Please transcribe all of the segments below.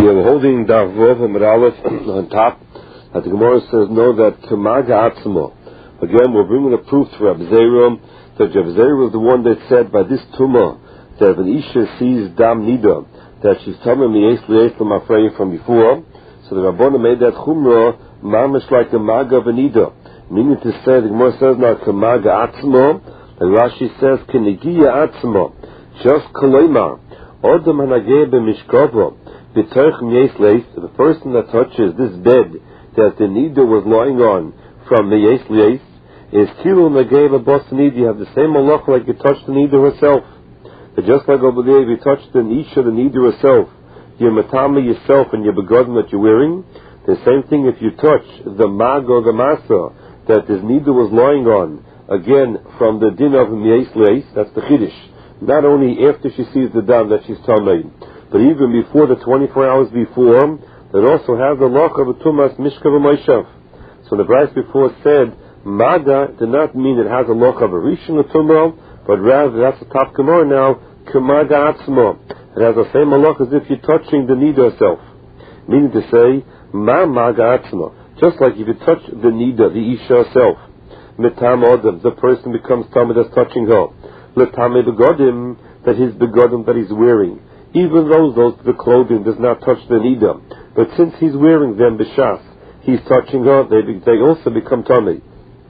We are holding Daf Vov and Aleph on top. The Gemara says, no, that Kamaga Atzmo. Again, we're bringing a proof to Reb Zera, that Reb Zera was the one that said, by this Tumah, that if an Isha sees Dam Nida, that she's telling me Yesli Yesli Mafrei from before. So the Rabbana made that Chumrah, mamish like a Maga Venida. Meaning to say, the Gemara says now, Kamaga Atzmo, and Rashi says, Kenigiya Atzmo, just Kaloima, Odom Hanageh B'mishkavo, the person that touches this bed that the Nida was lying on from the Yesli is Kilu Nageva Bosanid. You have the same malach like you touched the Nida herself. But just like over there, if you touch the Nisha, the Nida herself, your Matama yourself and your begotten that you're wearing, the same thing if you touch the Mag or the Masa that this Nida was lying on, again from the din of Yesli, that's the Chiddush. Not only after she sees the dam that she's Tamei, but even before the 24 hours before, that also has the loch of a tumas mishkav ma'ishav. So the Bryce before said, Maga did not mean it has a loch of a rishon tumah, but rather that's a top gemara now, Kamaga atzmo. It has the same loch as if you're touching the nida herself. Meaning to say, Ma maga atzmo. Just like if you touch the nida, the isha herself, mitam odem, the person becomes tamid that's touching her. Letame begodim, that his begodim that he's wearing. Even those the clothing does not touch the nida, but since he's wearing them b'shas, he's touching her. They also become tummy.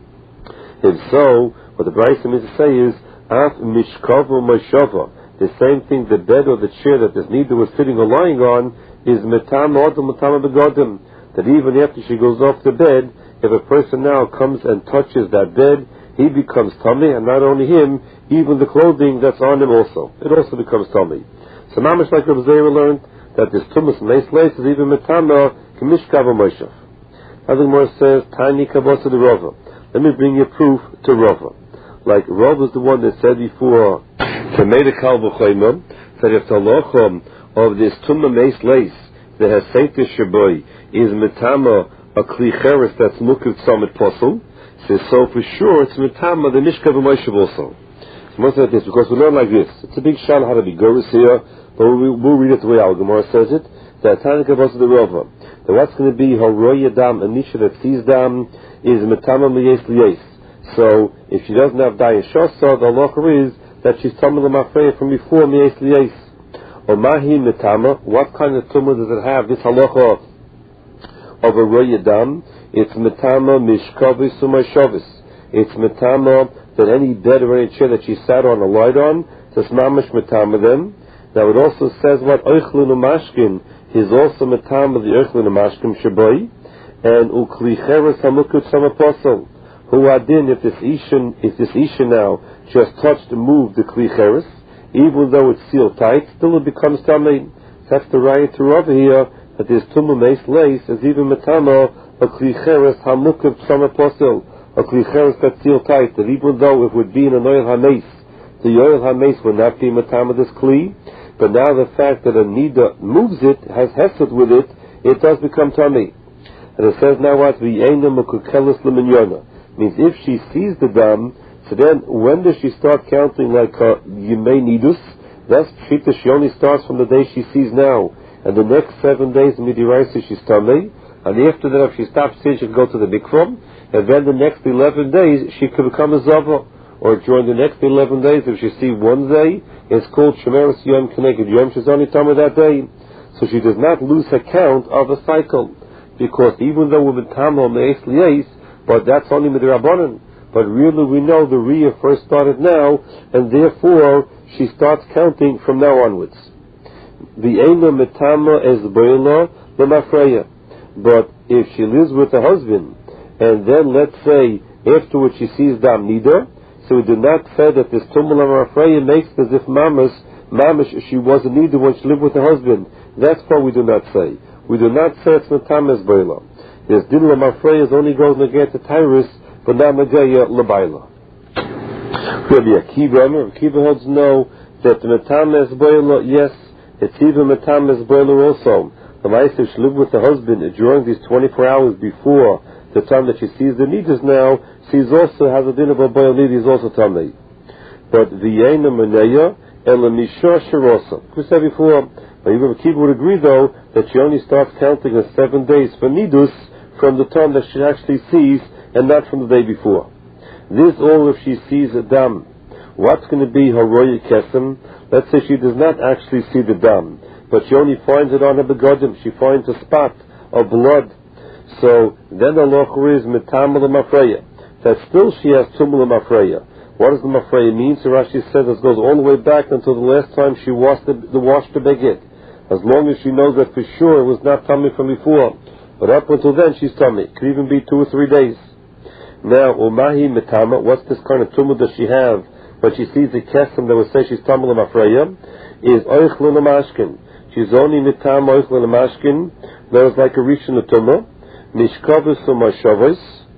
If so, what the Bryce means to say is af mishkava mashava. The same thing, the bed or the chair that this nida was sitting or lying on is metam odom metam begodim. That even after she goes off the bed, if a person now comes and touches that bed, he becomes tummy, and not only him, even the clothing that's on him also. It also becomes tummy. So mamish like Reb Zera learned that this tumas meisleis is even metama k'mishkav moshav. Now the Gemara says tiny kabasa the Rava. Let me bring you proof to Rava. Like Rava was the one that said before to made a kal v'choimah that if the halachah of this tumah meisleis that has sanctus shaboy is metama a klicheres that's mukiv tzamid posel, says so for sure it's metama the mishkav moshav also. Most of this because we learn like this. It's a big shal how to be goris here. But we'll read it the way our Gemara says it. That Tanika was the Rava. That what's going to be Horoya Dam, a Nisha that sees Dam, is Metama Miyes Liyes. So, if she doesn't have Daya Shasa, the halacha is that she's Tamil Mafreya from before Miyes Liyes. Or Mahi Metama, what kind of tumah does it have? This halacha of Horoya Dam, it's Metama Mishkavis Sumay Shavis. It's Metama that any bed or any chair that she sat on or lied on, that's Mamish Metama them. Now it also says what Oichlin Mashkin is also Metama the Oichlin Mashkin Shabai and Uklicheres Hamukut Samaposel. Who adin if this Isha now just touched and moved the Klicheres, even though it's sealed tight, still it becomes Tamei. That's the right to over here that this Tumah Meis Leis is even Metama a Klicheres Hamukut Samaposel, a Klicheres that's sealed tight, that even though it would be in an oil hameis, the oil hameis would not be Metama this Kli. But now the fact that a nida moves it, has hesed with it, it does become tummy. And it says now what? Means if she sees the dam, so then when does she start counting like yimei nidus? That's shita, she only starts from the day she sees now. And the next 7 days, midiraisa, she's tummy. And after that, if she stops seeing, she can go to the mikvah. And then the next 11 days, she could become a zava. Or during the next 11 days, if she sees one day, it's called Shemeres Yom Keneged Yom. She's only tummy that day. So she does not lose her count of a cycle. Because even though we're Metama Meis Liyes, but that's only Midrabanan. But really we know the Riyah first started now, and therefore she starts counting from now onwards. The Eina Metama es Boila Lemafreya. But if she lives with her husband, and then let's say afterwards she sees Dam Nida, so we do not say that this Tumul Amafreya makes as if Mamish, she was a Nida when she lived with her husband. That's what we do not say. We do not say it's Natamas Baila. This Din Amafreya only goes against the Tyrus, but not Magaya Labaila. Rabbi Akiva holds no, that the Natamas Baila, yes, it's even Natamas Baila also. The wife, if she lived with her husband during these 24 hours before the time that she sees the Nidas now, she also has a din of a boil nid, is also tamei. But the yena meneya elamisha sharosa. We said before But even Akiva would agree, though, that she only starts counting the 7 days for Nidus from the time that she actually sees, and not from the day before. This all if she sees a dam. What's going to be her roya kesem? Let's say she does not actually see the dam, but she only finds it on her begodim. She finds a spot of blood. So then the locher is mitamel mafreya. That still she has tumul mafreya. What does the mafreya mean? So Rashi says it goes all the way back until the last time she washed the beged. As long as she knows that for sure it was not tummy from before. But up until then she's tummy. It could even be 2 or 3 days. Now, umahi mitama, what's this kind of tumul does she have? But she sees the kesem that would say she's tumul mafreya, is oichlin amashkin. She's only mitama oichlin amashkin. That was like a rishon tumah. Mishkavus u'mashavos.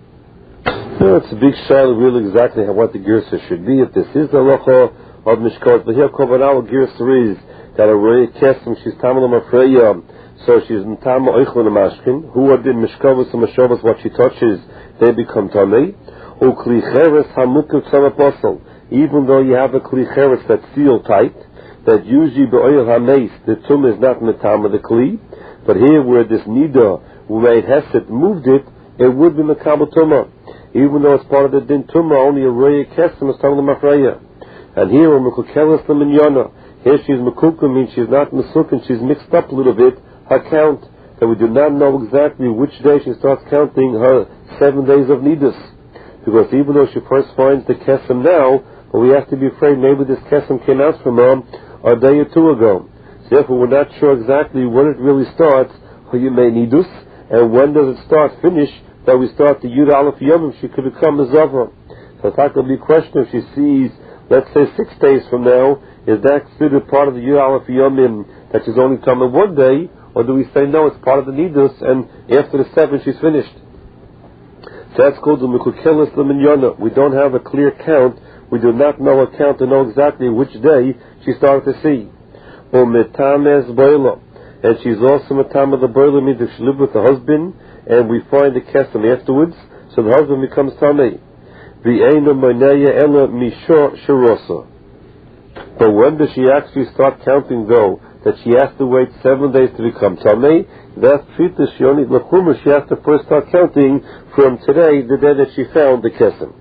It's a big shadow, really exactly what the girsa should be. If this is the halacha of mishkavus, but here Kobanal girsa is that a roya kesem, she's tumul mafreya, so she's mitama oichlin amashkin. Who are the mishkavus u'mashavos? What she touches, they become tamei. Uklicheres hamukiv tzavaposel. Even though you have a klicheres that's sealed tight, that usually be'oil hameis, the tum is not mitama the kli, but here where this nida, who made hesed, moved it, it would be mekabel tumah. Even though it's part of the din tumah, only a roya kesem is tamel mafreya. And here, mekukeles l'minyana, here she's mekuka, means she's not mesukin, she's mixed up a little bit, her count, that we do not know exactly which day she starts counting her 7 days of nidus. Because even though she first finds the kesem now, but we have to be afraid maybe this kesem came out from her a day or 2 ago. So therefore we're not sure exactly when it really starts, you may nidus, and when does it start, finish, that we start the Yud Aleph Yomim, she could become a Zavra. So it's not going to be a question if she sees, let's say 6 days from now, is that considered part of the Yud Aleph Yomim, that she's only come in 1 day, or do we say no, it's part of the nidus, and after the 7 she's finished? So that's called the Mekukeles L'Minyana. We don't have a clear count. We do not know a count to know exactly which day she started to see. Or Metames Boila. And she's also Metame the Boila, means if she lived with the husband, and we find the kesem afterwards, so the husband becomes Tamei. V'einu Moneya Ela Misho Shirosa. But when does she actually start counting, though, that she has to wait 7 days to become Tamei? That's Pshita, she only, she has to first start counting from today, the day that she found the kesem.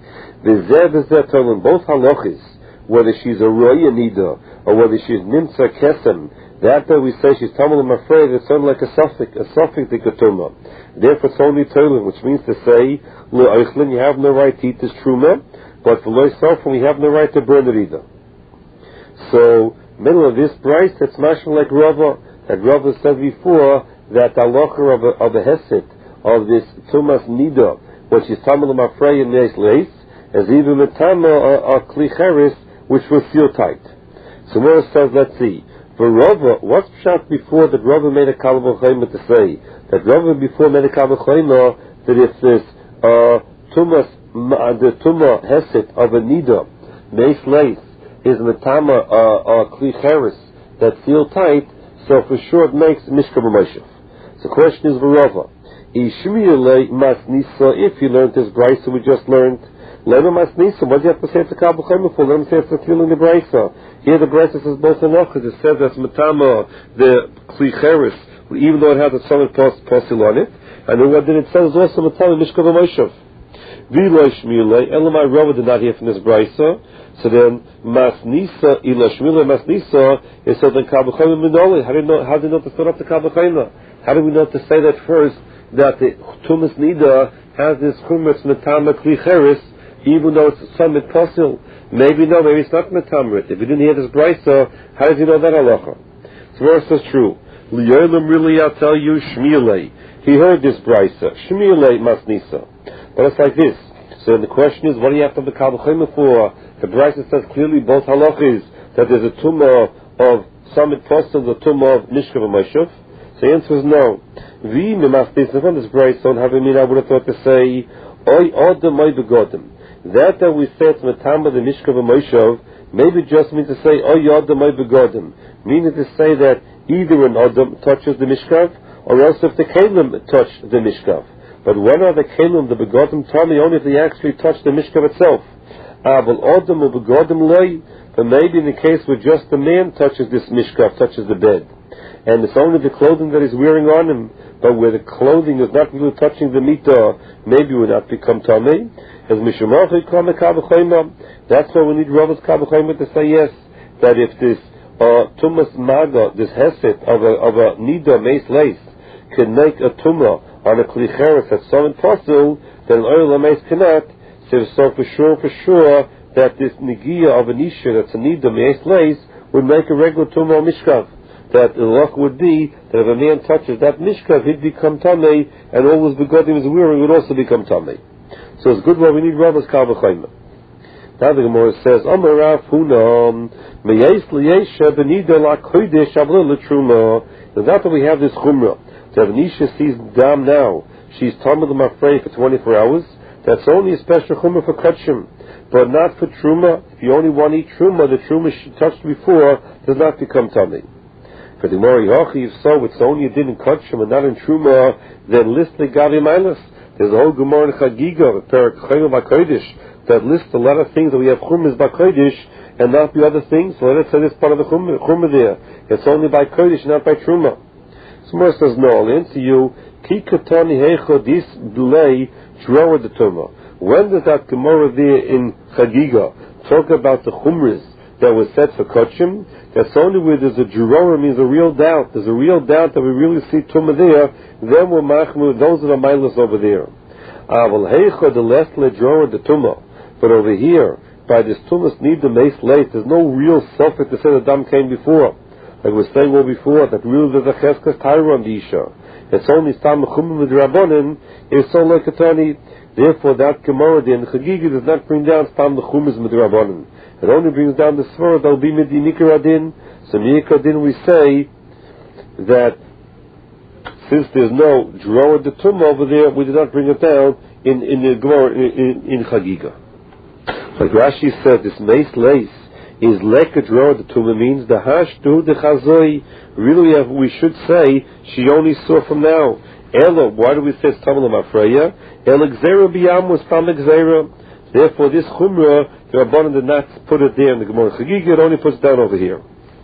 Both halachis, whether she's a roya nida or whether she's nimtza kesem, that day we say she's tamul mafreya, it's only like a suffix dikatuma. Therefore it's only toiling, which means to say, you have no right to eat this truma, but for loy sofrim, you have no right to burn it either. So, middle of this price, it's mashal like Rava, that Rava said before, that the halacha of a hesed, of this tumas nida, when she's tamul mafreya neis leis, as even metama or klicheres, which was sealed tight. So Mora says, let's see. For Rava, what's pshat before that Rava made a kal v'chomer to say? That Rava before made a kal v'chomer that if this the tumah hesed of a nida, meis leis, is metama or klicheres that's sealed tight, so for sure it makes mishka b'moshev. So the question is for Rava. Ishmiyalei mas nisa, if you learned this brayso we just learned, Lema mas nisa, what do you have to say it's a kal v'chomer for? Let him say it's a killing the brayso. Here the brayso says both enough, because it says that's metama, the klicheres, even though it has a solid posil on it, and then what did it say is also metama mishka b'moshev. V'lo ishmiyalei, elamai Rava did not hear from this brayso, so then mas nisa, ila shmiyalei mas nisa, it says then kal v'chomer minoli. How do you know to start up the kal v'chomer? How do we know to say that first, that the tumas nida has this chumetz metama klicheres, even though it's summit posil? Maybe no, maybe it's not metamrit. If you didn't hear this brayso, how does he know that halacha? So verse is true. Liyolim really, I'll tell you, shmiyalei. He heard this brayso. Shmiyalei masnisa. But it's like this. So the question is, what do you have to be kal v'chomer for? The brayso says clearly both halachas, that there's a tumah of summit posil, the tumah of mishka v'moshev. So the answer is no. Vi mimasnisa from this brayso, having mean I would have thought to say, oy odem oy begodim. That we say it's metama the mishka v'moshev, maybe just means to say oy odem oy begodim, meaning to say that either an odem touches the mishkav, or else if the kelim touch the mishkav. But when are the kelim, the begodim, tell me only if they actually touch the mishkav itself. But odem or begodim lay, But maybe in the case where just the man touches this mishkaf, touches the bed, and it's only the clothing that is wearing on him, but where the clothing is not really touching the mitah, maybe will not become tamei. As mishumachi kama kavachayma, that's why we need Rav's kavachayma to say yes, that if this tumas maga, this heset of a nida mace lace, can make a tumah on a klicheres that's so impossible, then oil mace cannot. So for sure that this nigia of an isha that's a nida mace lace would make a regular tumah mishkav. That the luck would be that if a man touches that mishkav, he'd become tamei, and all his begodim is wearing would also become tamei. So it's good where we need Rav's kavachayma. Now the Gemara says, Amar Rav Huna, meyes liyesha benida la kodesh avla l'truma. Now that we have this chumrah, that if an isha sees dam now, she's tamei l'mafrei for 24 hours. That's only a special chumrah for kachim, but not for truma. If you only want to eat truma, the truma she touched before does not become tamei. For the Gemara Yochi, if so, it's only you didn't kachim and not in truma, then list the gavi minus. There's a whole Gemara in Chagiga, Perak Chayim B'Kodesh, that lists a lot of things that we have Chumas B'Kodesh and not the other things. So let's say this part of the Chumah there. It's only by Kodesh, not by Truma. So Gemara says, no, I'll answer you, Ki Katani Heicho Dis Delay Drawer the Tumah. When does that Gemara there in Chagiga talk about the Chumras that was set for Kachim? That's only where there's a Jurora, means a real doubt. There's a real doubt that we really see Tumah there. Then we're machmu, those are the milas over there. Aval heicha the less le Jurora the Tumah. But over here, by this Tumah's need the mace late, there's no real suffix to say the dam came before. Like we were saying well before, that really there's a cheskas tyra on the isha. It's only stam chumim with rabbanim, it's so like a tani. Therefore that Gemara in Chagigi does not bring down stam the chumis with rabbanim. It only brings down the svara that will be midi nikradin. So nikradin we say that since there's no drawer the tumah over there, we did not bring it down in the Gemara in Chagiga. Like Rashi said, this mace lace is leka drawer the tumah means the hashdu the chazoi. Really, we should say she only saw from now. Elo, why do we say stamel mafreya? El gzera biyam was tam gzera. Therefore, this chumrah, the Rabbanan did not put it there in the Gemara Chagiga, it only puts it down over here.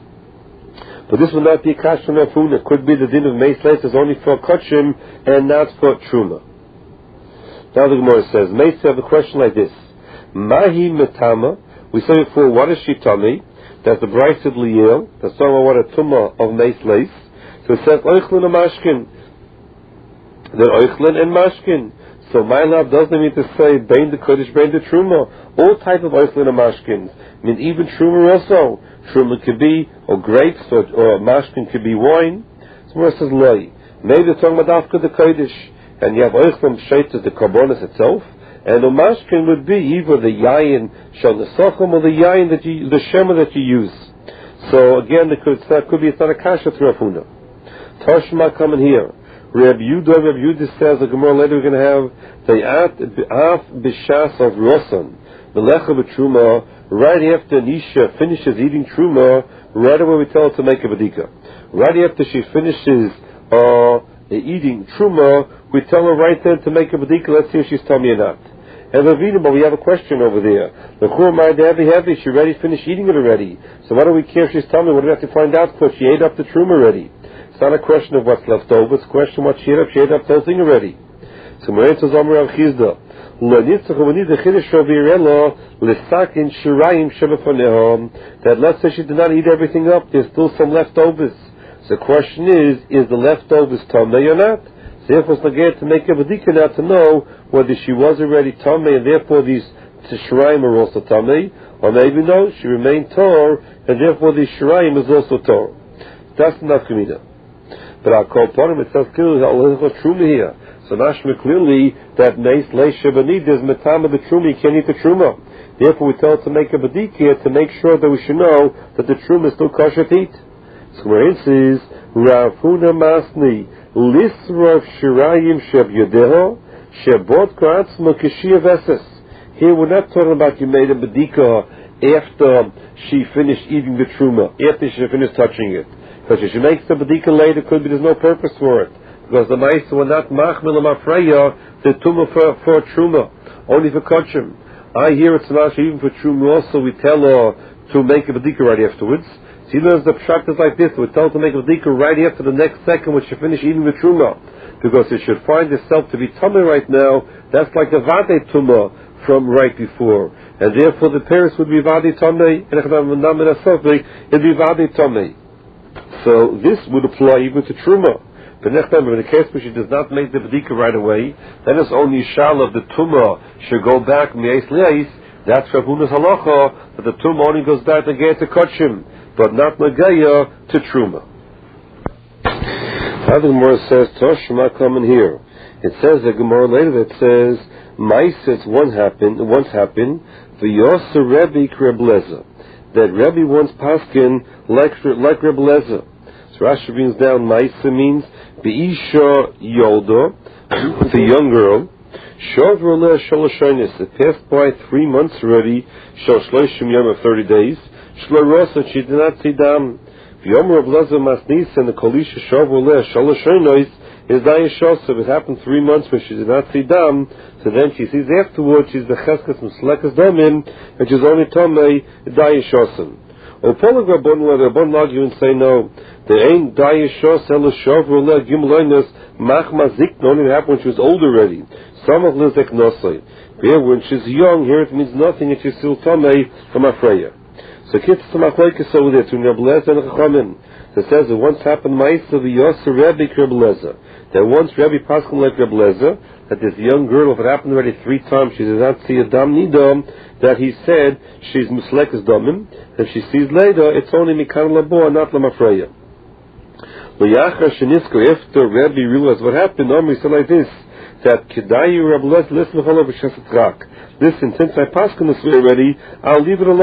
But this will not be a kash from Rafun. It could be the din of mace lace is only for kachim and not for truma. Now the Gemara says, mace have a question like this. Mahi metama, we say before, what is she tummy? That's the Bryce of Liel, that's talking about what a tumah of mace lace. So it says, oichlin and mashkin. Then oichlin and mashkin. So my love doesn't mean to say bein the kodesh, bein the truma. All type of oichlin and mashkins. I mean even truma also. Truma could be or grapes or mashkin could be wine. So where it says loy. Maybe they're talking about after the kodesh, and you have oichlin shaitas the karbonis itself, and the mashkin would be either the yayin shal nesachim or the yayin the shema that you use. So again, it could be it's not a kasha to Rafuna. Tashma coming here. Reb Yudah says the Gemara later we're going to have the af b'shas of rosan the lecha b'truma right after Nisha finishes eating truma. Right away we tell her to make a badika. Right after she finishes eating truma, we tell her right then to make a badika. Let's see if she's tummy or not. And but we have a question over there. The churmai heavy. She already finished eating it already. So why do we care if she's tummy? What do we have to find out? Because she ate up the truma already. It's not a question of what's left over. It's a question of what she ate up. She ate up the whole thing already. So Marit says, Amar Rav Chizda, that let's say she did not eat everything up. There's still some leftovers. So the question is the leftovers tamei or not? So therefore it's not to make a badika now to know whether she was already tamei and therefore these shiraim are also tamei, or maybe no, she remained tor and therefore the shiraim is also tor. That's not kamina. But I'll call upon him, it says clearly that Allah is truma here. So mashma clearly that mace leisha benid is metama the truma, you can't eat the truma. Therefore we tell her to make a badika to make sure that we should know that the truma is still kosher to eat. So where it says, Rav Huna Masni, Lisrav Shirayim Sheb Yodeho, Shebot Karatzma Kishia Veses. Here we're not talking about you made a badika after she finished eating the truma, after she finished touching it. Because if she makes the badika later, could be there's no purpose for it. Because the mice were not machmil mafreya, the tumah for truma, only for kachim. I hear it's not even for truma also, we tell her to make a Badika right afterwards. So he learns the Pshat is like this. We're told to make a Badika right after the next second when she finishes eating the Truma. Because it should find itself to be Tumah right now. That's like a Vade Tumah from right before. And therefore the Paris would be Vade Tumah, and it'd be Vade Tumah. So this would apply even to Truma. But in the case where she does not make the Badika right away, then it's only Shal of the Tumah should go back Me'ez Le'ez. That's Rav Huna's halacha, that the Tumah only goes back to Ge'et to Kachim, but not Nagaya to Truma. Now the Gemara says, Toshma coming here. It says, the Gemara later that says, Maisis once happened, V'yosa Rebbe Krebleza. That Rebbe once paskin like Rebbe Leza. So Rashi brings down Maisa means Be'isha Yolda, the young girl. Shavro Shalashainis. It passed by 3 months already. Shal Shloshim Yom of 30 days. Shlorosa, she did not see dam. V'yomer Rebbe Leza Masnis and the Kolisha Shavro Shalashainis is Dayashosov. It happened 3 months when she did not see dam. So then she sees afterwards she's Becheskas Muslekas Damim, and she's only Tomei Dayashosov. Or Polag Rabbon argue and say no. There ain't Dayashos Elashov Rola Gimloinus Machma Zik only happened when she was old already. Samach Lizek Nosai. Here when she's young, here it means nothing if she's still Tomei from Afreya. So Kitz Tamachloikis over there to Rebeleza and Chachamim. That says it once happened Ma'isa V'Yosa Rebbe Rebeleza. That once Rebbe Paskin like Rebeleza, that this young girl, if it happened already 3 times, she did not see a dam nidam, that he said she's Muslekas Damim. If she sees later, it's only Mikan Labo, not Lamafreya. L'yachar Shenisko, after Rebbe realized what happened, Omri said like this, that Kedayu Rebeleza, listen, listen, since I Paskin this way already, I'll leave it alone.